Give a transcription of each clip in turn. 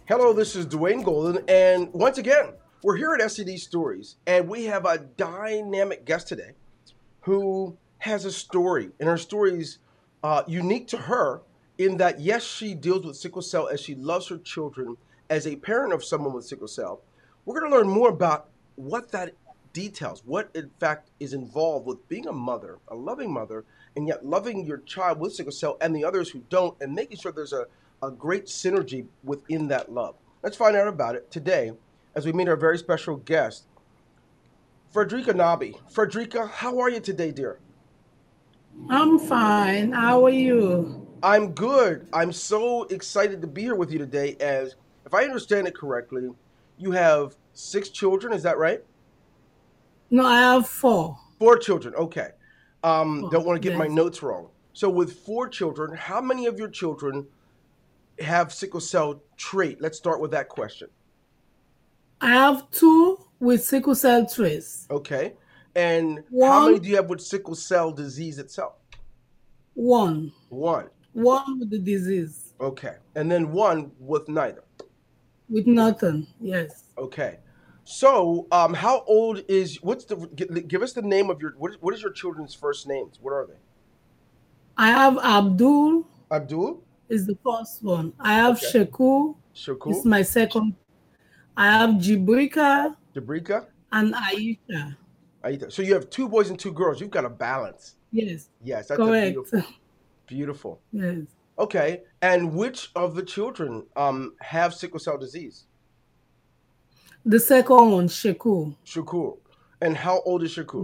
Hello, this is Dwayne Golden, and once again, we're here at SCD Stories, and we have a dynamic guest today who has a story, and her story is unique to her in that, yes, she deals with sickle cell as she loves her children as a parent of someone with sickle cell. We're going to learn more about what that details, what in fact is involved with being a mother, a loving mother, and yet loving your child with sickle cell and the others who don't, and making sure there's a great synergy within that love. Let's find out about it today as we meet our very special guest, Frederica Nabi. Frederica, how are you today, dear? I'm fine. How are you? I'm good. I'm so excited to be here with you today. As if I understand it correctly, you have six children. Is that right? No, I have four. Four children. Okay. Four. Don't want to get my Yes. notes wrong. So, with four children, how many of your children have sickle cell trait? Let's start with that question. I have two with sickle cell trace. Okay. And how many One, do you have with sickle cell disease itself? one, One. one with the disease, Okay. And then one with neither. with nothing. Yes. Okay. So, how old is what's the give us the name of your what is your children's first names? What are they? I have Abdul Abdul. is the first one. I have Okay. Sheku is Shakur. my second. I have Jibrika Jabrika. and Aisha. Aita. So you have two boys and two girls. You've got a balance. Yes. Yes, that's a Correct. beautiful, beautiful. Yes. Okay. And which of the children have sickle cell disease? The second one, Sheku, Shakur. And how old is Shakur?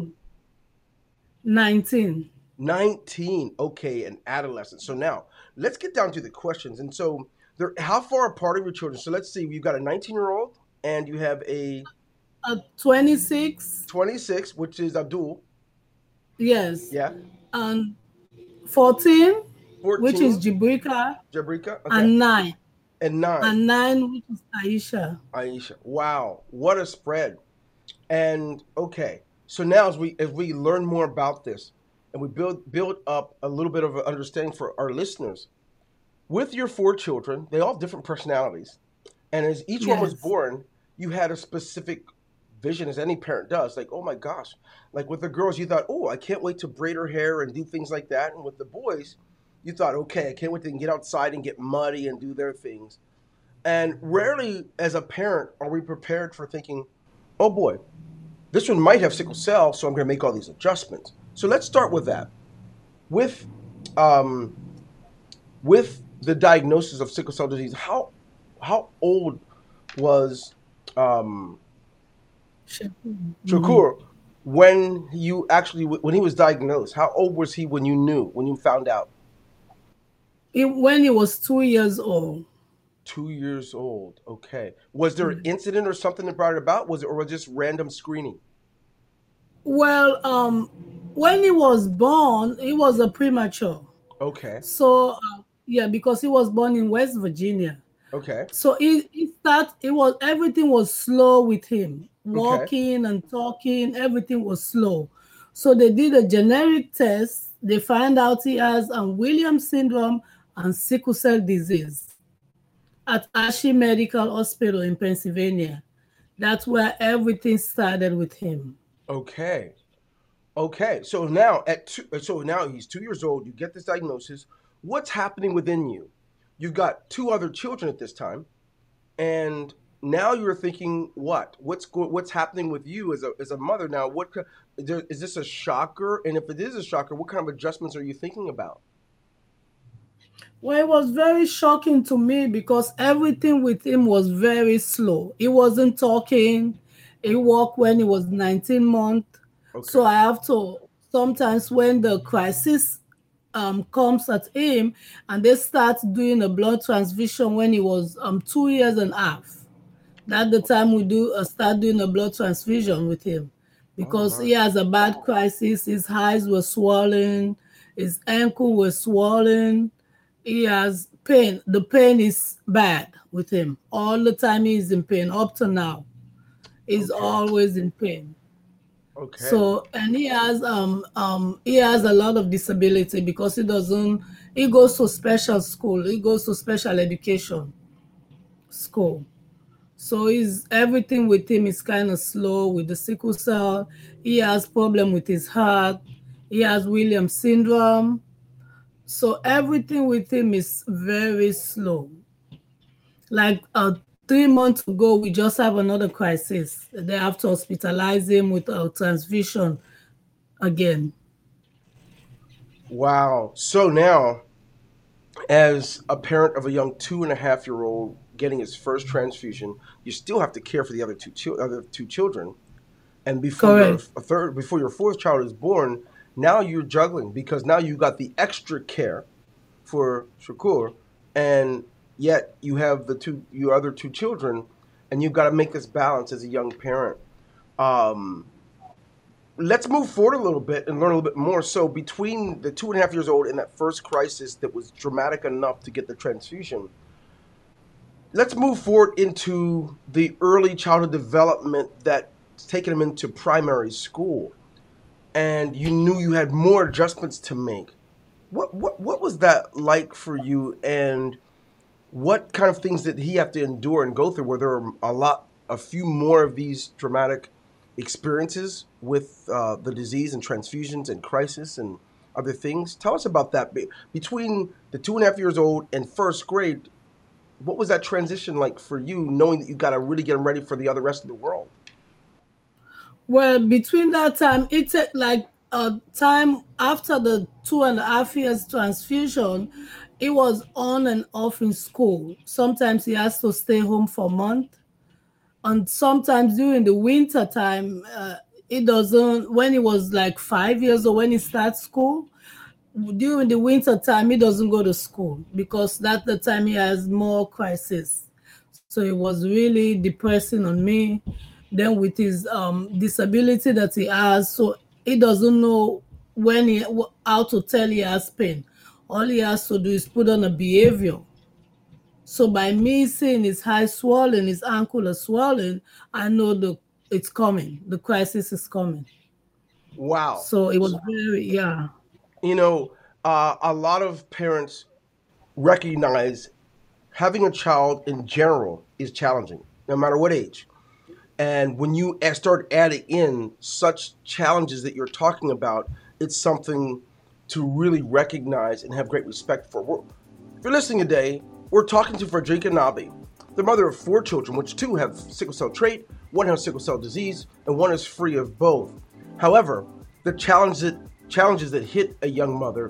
19. 19. Okay, an adolescent. So now let's get down to the questions. And so they're how far apart are your children? So let's see, you've got a 19-year-old and you have a 26. 26, which is Abdul. Yes. Yeah. And 14, which is 14, Jibrika, Jabrika. Okay. and 9. And 9, And 9, which is Aisha. Aisha. Wow, what a spread. And okay, so now as we learn more about this and we build up a little bit of an understanding for our listeners, with your four children, they all have different personalities. And as each one was Yes. born, you had a specific vision, as any parent does. Like, oh my gosh. Like with the girls, you thought, oh, I can't wait to braid her hair and do things like that. And with the boys, you thought, okay, I can't wait to get outside and get muddy and do their things. And rarely, as a parent, are we prepared for thinking, oh boy, this one might have sickle cell, so I'm going to make all these adjustments. So let's start with that. With um, with the diagnosis of sickle cell disease, how old was um, Mhm. Shakur when you actually when he was diagnosed? How old was he when you found out? When he was 2 years old. 2 years old. Okay. Was there an Yes. incident or something that brought it about? Was it or was it just random screening? Well, when he was born, he was a premature. Okay. So, yeah, because he was born in West Virginia. Okay. So it was everything was slow with him. Okay. Walking and talking, everything was slow. So they did a generic test. They find out he has Williams syndrome and sickle cell disease at Ashi Medical Hospital in Pennsylvania. That's where everything started with him. Okay. Okay. So now he's 2 years old. You get this diagnosis. What's happening within you? You've got two other children at this time, and now you're thinking, what's happening with you as a mother now? Is this a shocker? And if it is a shocker, what kind of adjustments are you thinking about? Well, it was very shocking to me because everything with him was very slow. He wasn't talking. He walked when he was 19 months. So Okay. I have to sometimes when the crisis comes at him and they start doing a blood transfusion when he was 2 years and a half. That's the time we do start doing a blood transfusion with him Oh because my. he has a bad crisis. His eyes were swollen, his ankle was swollen. He has pain. The pain is bad with him. All the time he's in pain. Up to now, he's Okay. always in pain. Okay. So and he has a lot of disability because he goes to special school. He goes to special education. school. So he's everything with him is kind of slow with the sickle cell. He has problem with his heart. He has Williams syndrome. So everything with him is very slow. Like 3 months ago, we just have another crisis. They have to hospitalize him with a transfusion again. Wow. So now, as a parent of a young 2.5-year-old getting his first transfusion, you still have to care for the other two children. And Correct. before your fourth child is born, now you're juggling because now you got the extra care for Shakur, and yet you have your other two children, and you've got to make this balance as a young parent. Um, let's move forward a little bit and learn a little bit more. So between the 2.5 years old and that first crisis that was dramatic enough to get the transfusion, let's move forward into the early childhood development that's taken him into primary school, and you knew you had more adjustments to make. What was that like for you, and what kind of things did he have to endure and go through? Were there a few more of these dramatic experiences with the disease and transfusions and crisis and other things? Tell us about that. Between the 2.5 years old and first grade, what was that transition like for you, knowing that you got to really get ready for the other rest of the world? Well, between that time, it took like a time after the 2.5 years transfusion, it was on and off in school. Sometimes he has to stay home for a month. And sometimes during the winter time, it doesn't, when he was like 5 years old, when he starts school, during the winter time, he doesn't go to school because that's the time he has more crisis. So it was really depressing on me. Then with his disability that he has, so he doesn't know how to tell he has pain. All he has to do is put on a behavior. So by me seeing his eye swollen, his ankle is swollen, I know it's coming. The crisis is coming. Wow. So it was very, yeah. You know, a lot of parents recognize having a child in general is challenging, no matter what age. And when you start adding in such challenges that you're talking about, it's something to really recognize and have great respect for. If you're listening today, we're talking to Frederica Nabi, the mother of 4 children, which 2 have sickle cell trait, 1 has sickle cell disease, and 1 is free of both. However, the challenges that hit a young mother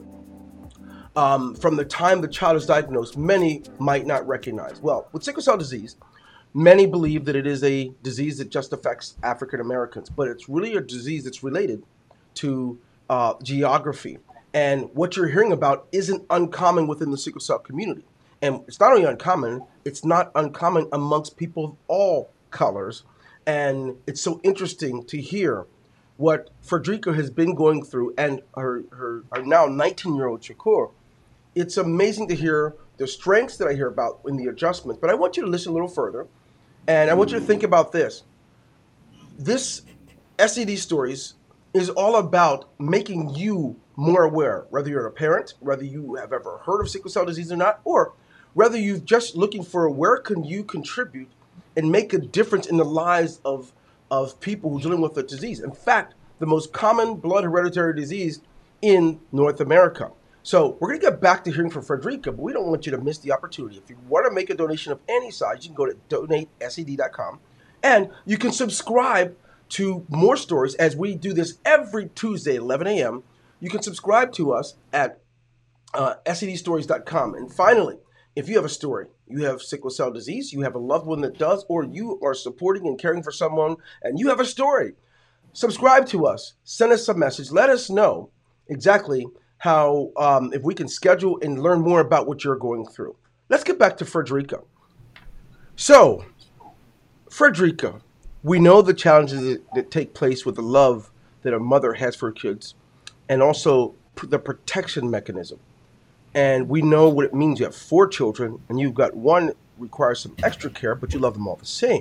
from the time the child is diagnosed, many might not recognize. Well, with sickle cell disease, many believe that it is a disease that just affects African Americans, but it's really a disease that's related to geography. And what you're hearing about isn't uncommon within the sickle cell community. And it's not only uncommon, it's not uncommon amongst people of all colors. And it's so interesting to hear what Frederica has been going through and her now 19-year-old Shakur. It's amazing to hear the strengths that I hear about in the adjustments. But I want you to listen a little further. And I want you to think about this. This SCD Stories is all about making you more aware, whether you're a parent, whether you have ever heard of sickle cell disease or not, or whether you're just looking for where can you contribute and make a difference in the lives of people who are dealing with the disease. In fact, the most common blood hereditary disease in North America. So we're going to get back to hearing from Frederica, but we don't want you to miss the opportunity. If you want to make a donation of any size, you can go to donatescd.com, and you can subscribe to more stories as we do this every Tuesday at 11 a.m. You can subscribe to us at scdstories.com. And finally, if you have a story, you have sickle cell disease, you have a loved one that does, or you are supporting and caring for someone, and you have a story, subscribe to us, send us a message, let us know exactly how, if we can schedule and learn more about what you're going through. Let's get back to Frederica. So, Frederica, we know the challenges that take place with the love that a mother has for her kids, and also the protection mechanism. And we know what it means. You have 4 children, and you've got 1 requires some extra care, but you love them all the same.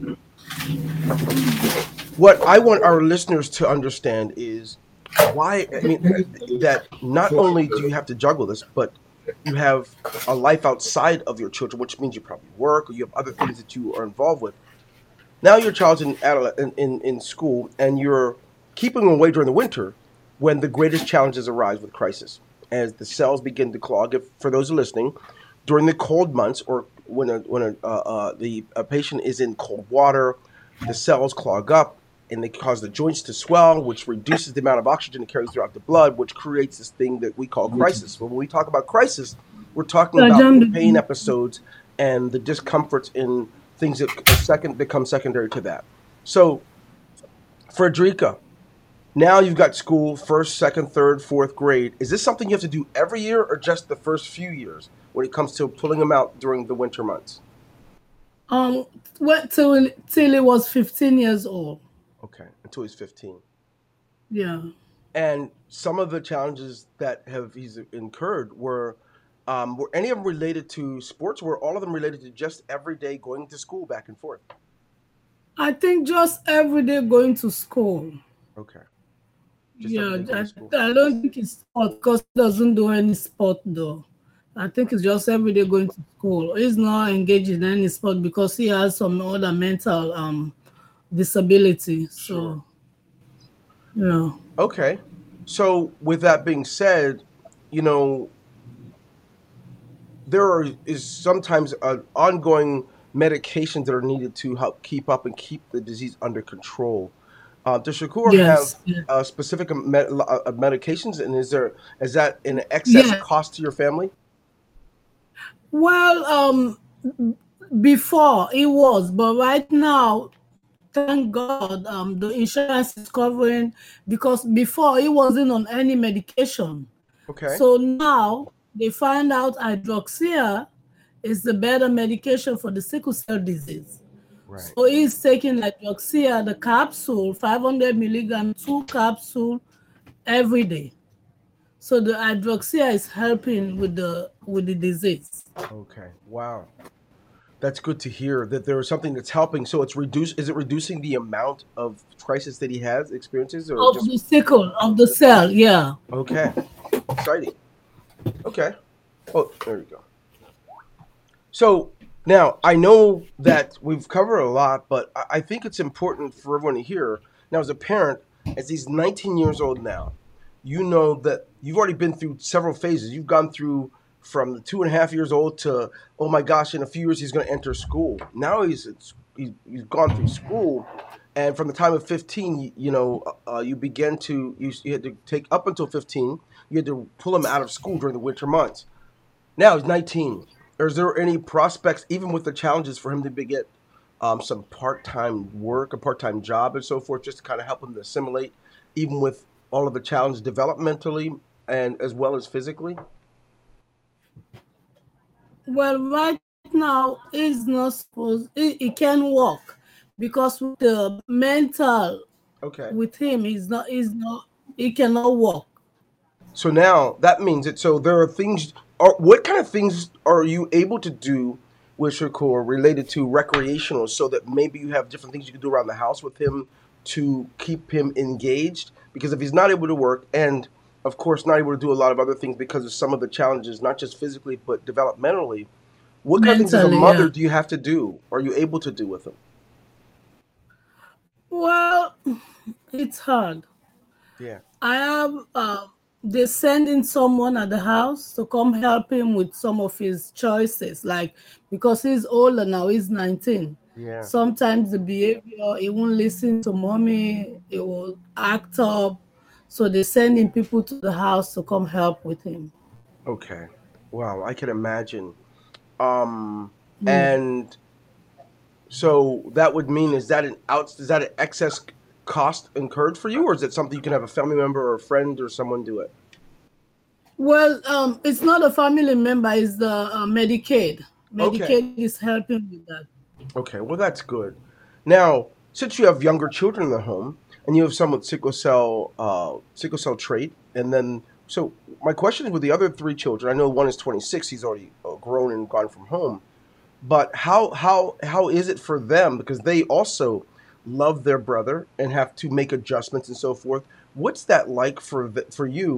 What I want our listeners to understand is why, that not only do you have to juggle this, but you have a life outside of your children, which means you probably work or you have other things that you are involved with. Now your child's in school, and you're keeping them away during the winter when the greatest challenges arise with crisis. As the cells begin to clog, if, for those listening, during the cold months or when a patient is in cold water, the cells clog up and they cause the joints to swell, which reduces the amount of oxygen it carries throughout the blood, which creates this thing that we call crisis. When we talk about crisis, we're talking about the pain episodes and the discomforts in things that become secondary to that. So, Frederica, now you've got school, first, second, third, fourth grade. Is this something you have to do every year or just the first few years when it comes to pulling them out during the winter months? Went till he was 15 years old. Okay, until he's 15. Yeah. And some of the challenges that he's incurred were any of them related to sports? Were all of them related to just every day going to school back and forth? I think just every day going to school. Okay. Yeah, I don't think it's sport because he doesn't do any sport though. I think it's just every day going to school. He's not engaged in any sport because he has some other mental disability. So, yeah. Okay. So with that being said, there is sometimes ongoing medications that are needed to help keep up and keep the disease under control. Does Shakur have specific medications, and is that an excess cost to your family? Well, before it was, but right now, thank God, the insurance is covering, because before he wasn't on any medication. Okay. So now they find out hydroxyl is the better medication for the sickle cell disease. Right. So he's taking hydroxyl, the capsule, 500 milligram, 2 capsules every day. So the hydroxyl is helping with the disease. Okay. Wow. That's good to hear that there is something that's helping. So it's is it reducing the amount of crisis that he experiences? Or of the sickle, of the cell, yeah. Okay. Exciting. Okay. Oh, there you go. So now I know that we've covered a lot, but I think it's important for everyone to hear. Now, as a parent, as he's 19 years old now, you know that you've already been through several phases. You've gone through from the 2.5 years old to, oh my gosh, in a few years he's going to enter school. Now he's gone through school, and from the time of 15, you began to you had to take up until 15. You had to pull him out of school during the winter months. Now he's 19. Is there any prospects, even with the challenges, for him to get some part-time work, a part-time job, and so forth, just to kind of help him to assimilate, even with all of the challenges developmentally and as well as physically? Well, right now he's not supposed. He can walk because with the mental. Okay. With him, he cannot walk. So now that means that. So there are things. What kind of things are you able to do with Shakur related to recreational, so that maybe you have different things you can do around the house with him to keep him engaged? Because if he's not able to work, and of course not able to do a lot of other things because of some of the challenges, not just physically but developmentally, what kind of things as a mother do you have to do? Are you able to do with him? Well, it's hard. Yeah. I have they send in someone at the house to come help him with some of his choices, like because he's older now, he's 19. Yeah. Sometimes the behavior, he won't listen to mommy, he will act up. So they send in people to the house to come help with him. Okay. Wow, I can imagine. And so that would mean, is that an excess cost incurred for you, or is it something you can have a family member or a friend or someone do it? Well, it's not a family member, it's the Medicaid. Medicaid is helping with that. Okay, well, that's good. Now, since you have younger children in the home and you have some with sickle cell trait, and then, so my question is with the other 3 children, I know one is 26, he's already grown and gone from home, but how is it for them, because they also love their brother and have to make adjustments and so forth? What's that like for you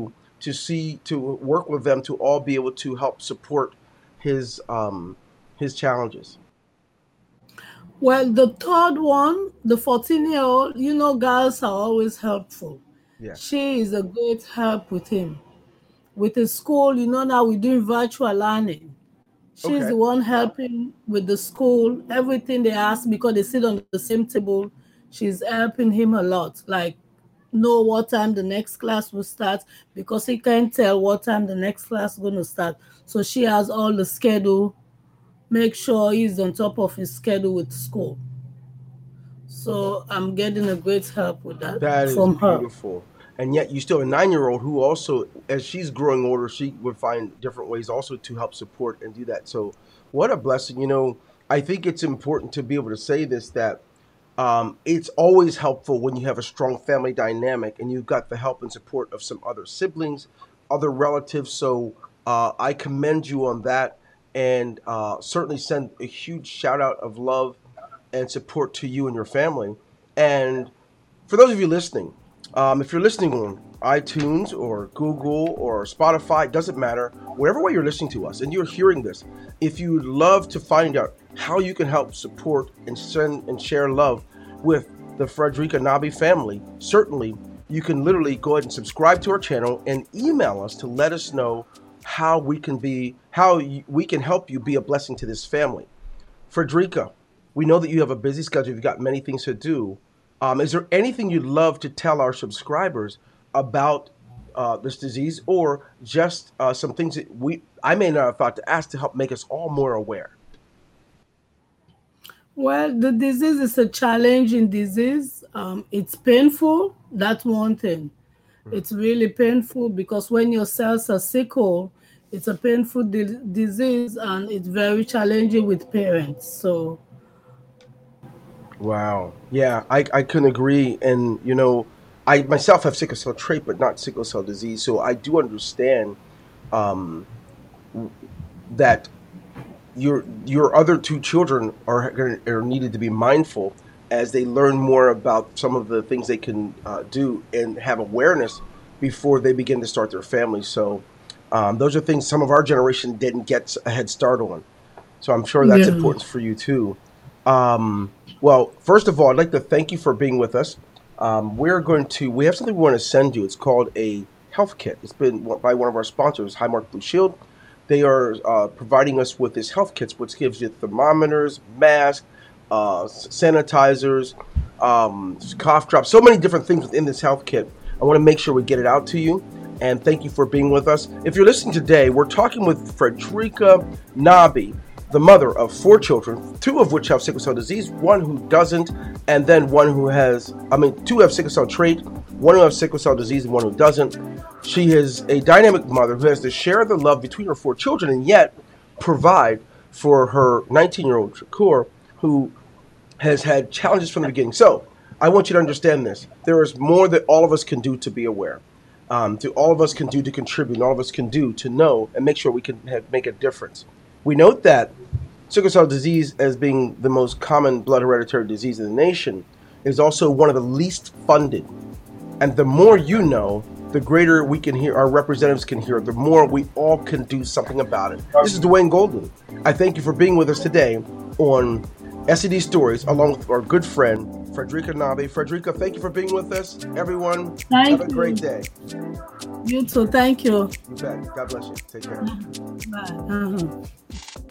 to work with them to all be able to help support his challenges? Well, the third one, the 14-year-old, girls are always helpful. Yeah. She is a great help with him. With his school, now we're doing virtual learning. She's Okay. the one helping with the school, everything they ask because they sit on the same table. She's helping him a lot. Like, know what time the next class will start because he can't tell what time the next class is going to start. So she has all the schedule, make sure he's on top of his schedule with school. So I'm getting a great help with that That is from her. beautiful. And yet you still have a 9-year-old who also, as she's growing older, she would find different ways also to help support and do that. So what a blessing. I think it's important to be able to say this, that it's always helpful when you have a strong family dynamic and you've got the help and support of some other siblings, other relatives. So I commend you on that, and certainly send a huge shout out of love and support to you and your family. And for those of you listening, if you're listening on iTunes or Google or Spotify, it doesn't matter, whatever way you're listening to us and you're hearing this, if you'd love to find out how you can help support and send and share love with the Frederica Nabi family, certainly you can literally go ahead and subscribe to our channel and email us to let us know how we can help you be a blessing to this family. Frederica, we know that you have a busy schedule. You've got many things to do. Is there anything you'd love to tell our subscribers about this disease, or just some things that I may not have thought to ask to help make us all more aware? Well, the disease is a challenging disease. It's painful. That's one thing. It's really painful because when your cells are sickle, it's a painful disease, and it's very challenging with parents. So, Wow. Yeah, I couldn't agree. And, I myself have sickle cell trait, but not sickle cell disease. So I do understand that your other two children are needed to be mindful as they learn more about some of the things they can do and have awareness before they begin to start their families. So those are things some of our generation didn't get a head start on. So I'm sure that's yeah. important for you too. Well, first of all, I'd like to thank you for being with us. We have something we want to send you. It's called a health kit. It's been by one of our sponsors, Highmark Blue Shield. They are providing us with this health kits, which gives you thermometers, masks, sanitizers, cough drops, so many different things within this health kit. I want to make sure we get it out to you. And thank you for being with us. If you're listening today, we're talking with Frederica Nabi, the mother of 4 children, 2 of which have sickle cell disease, 1 who doesn't, and then 2 have sickle cell trait, 1 who has sickle cell disease, and 1 who doesn't. She is a dynamic mother who has to share the love between her 4 children and yet provide for her 19-year-old Shakur, who has had challenges from the beginning. So I want you to understand this. There is more that all of us can do to be aware, all of us can do to contribute, and all of us can do to know and make sure we can make a difference. We note that sickle cell disease, as being the most common blood hereditary disease in the nation, is also one of the least funded. And the more you know, the greater we can hear, our representatives can hear, the more we all can do something about it. This is Dwayne Golden. I thank you for being with us today on SCD Stories, along with our good friend, Frederica Nabi. Frederica, thank you for being with us. Everyone, have a great day. You too. Thank you. You bet. God bless you. Take care. Bye.